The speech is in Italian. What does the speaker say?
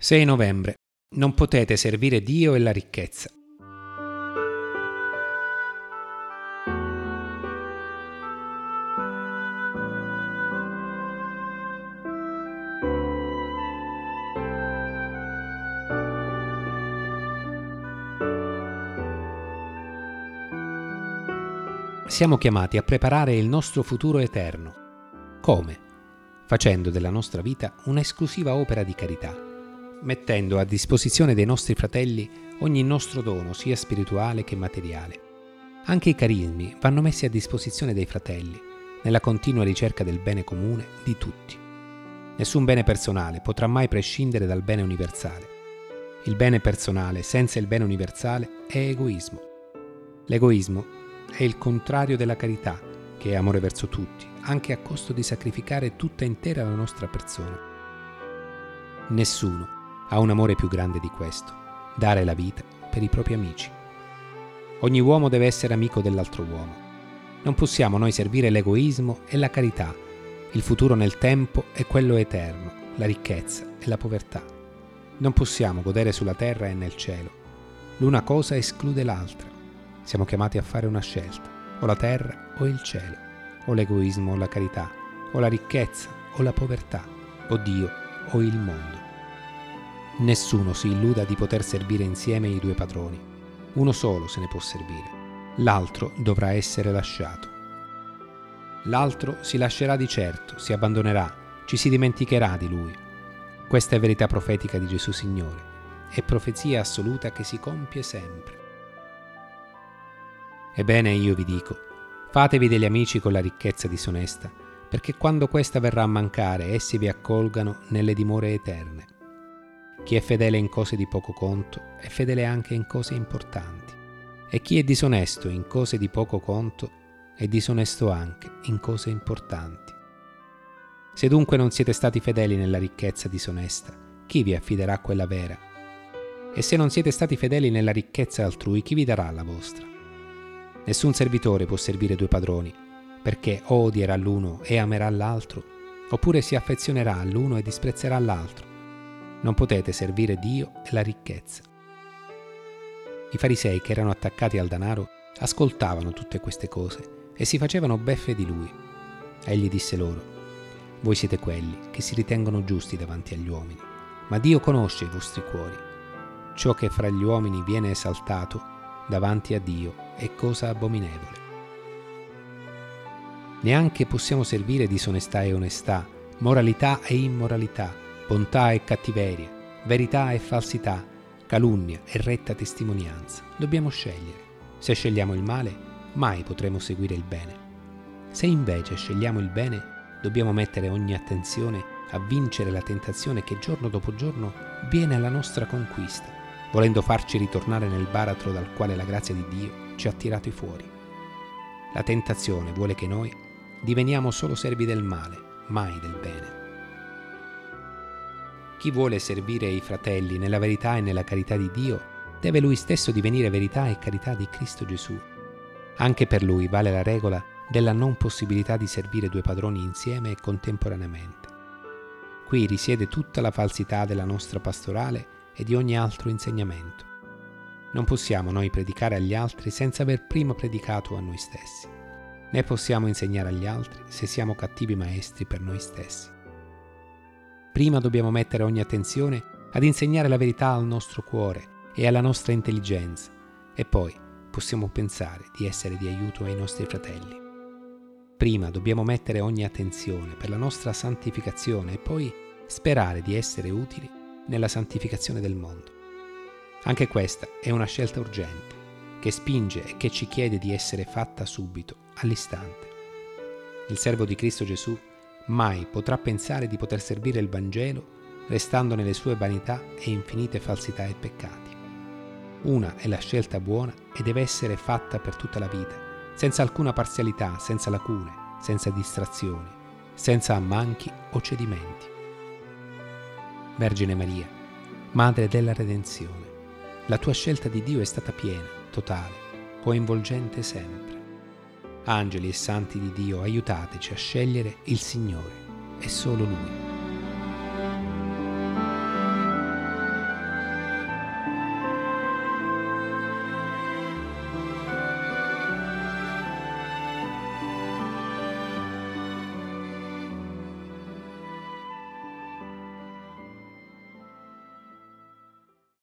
6 novembre. Non potete servire Dio e la ricchezza. Siamo chiamati a preparare il nostro futuro eterno. Come? Facendo della nostra vita un'esclusiva opera di carità, mettendo a disposizione dei nostri fratelli ogni nostro dono, sia spirituale che materiale. Anche i carismi vanno messi a disposizione dei fratelli, nella continua ricerca del bene comune di tutti. Nessun bene personale potrà mai prescindere dal bene universale. Il bene personale senza il bene universale è egoismo. L'egoismo è il contrario della carità, che è amore verso tutti, anche a costo di sacrificare tutta intera la nostra persona. Nessuno ha un amore più grande di questo, dare la vita per i propri amici. Ogni uomo deve essere amico dell'altro uomo. Non possiamo noi servire l'egoismo e la carità, il futuro nel tempo e quello eterno, la ricchezza e la povertà. Non possiamo godere sulla terra e nel cielo. L'una cosa esclude l'altra. Siamo chiamati a fare una scelta, o la terra o il cielo, o l'egoismo o la carità, o la ricchezza o la povertà, o Dio o il mondo. Nessuno si illuda di poter servire insieme i due padroni. Uno solo se ne può servire, l'altro dovrà essere lasciato. L'altro si lascerà di certo, si abbandonerà, ci si dimenticherà di lui. Questa è verità profetica di Gesù Signore, è profezia assoluta che si compie sempre. Ebbene io vi dico, fatevi degli amici con la ricchezza disonesta, perché quando questa verrà a mancare essi vi accolgano nelle dimore eterne. Chi è fedele in cose di poco conto è fedele anche in cose importanti, e chi è disonesto in cose di poco conto è disonesto anche in cose importanti. Se dunque non siete stati fedeli nella ricchezza disonesta, chi vi affiderà quella vera? E se non siete stati fedeli nella ricchezza altrui, chi vi darà la vostra? Nessun servitore può servire due padroni, perché o odierà l'uno e amerà l'altro, oppure si affezionerà all'uno e disprezzerà l'altro. Non potete servire Dio e la ricchezza. I farisei, che erano attaccati al danaro, ascoltavano tutte queste cose e si facevano beffe di lui. Egli disse loro: voi siete quelli che si ritengono giusti davanti agli uomini, ma Dio conosce i vostri cuori. Ciò che fra gli uomini viene esaltato davanti a Dio è cosa abominevole. Neanche possiamo servire disonestà e onestà, moralità e immoralità, bontà e cattiveria, verità e falsità, calunnia e retta testimonianza. Dobbiamo scegliere. Se scegliamo il male, mai potremo seguire il bene. Se invece scegliamo il bene, dobbiamo mettere ogni attenzione a vincere la tentazione che giorno dopo giorno viene alla nostra conquista, volendo farci ritornare nel baratro dal quale la grazia di Dio ci ha tirati fuori. La tentazione vuole che noi diveniamo solo servi del male, mai del bene. Chi vuole servire i fratelli nella verità e nella carità di Dio, deve lui stesso divenire verità e carità di Cristo Gesù. Anche per lui vale la regola della non possibilità di servire due padroni insieme e contemporaneamente. Qui risiede tutta la falsità della nostra pastorale e di ogni altro insegnamento. Non possiamo noi predicare agli altri senza aver prima predicato a noi stessi, né possiamo insegnare agli altri se siamo cattivi maestri per noi stessi. Prima dobbiamo mettere ogni attenzione ad insegnare la verità al nostro cuore e alla nostra intelligenza, e poi possiamo pensare di essere di aiuto ai nostri fratelli. Prima dobbiamo mettere ogni attenzione per la nostra santificazione e poi sperare di essere utili nella santificazione del mondo. Anche questa è una scelta urgente, che spinge e che ci chiede di essere fatta subito, all'istante. Il servo di Cristo Gesù mai potrà pensare di poter servire il Vangelo restando nelle sue vanità e infinite falsità e peccati. Una è la scelta buona e deve essere fatta per tutta la vita, senza alcuna parzialità, senza lacune, senza distrazioni, senza ammanchi o cedimenti. Vergine Maria, Madre della Redenzione, la tua scelta di Dio è stata piena, totale, coinvolgente sempre. Angeli e santi di Dio, aiutateci a scegliere il Signore e solo Lui.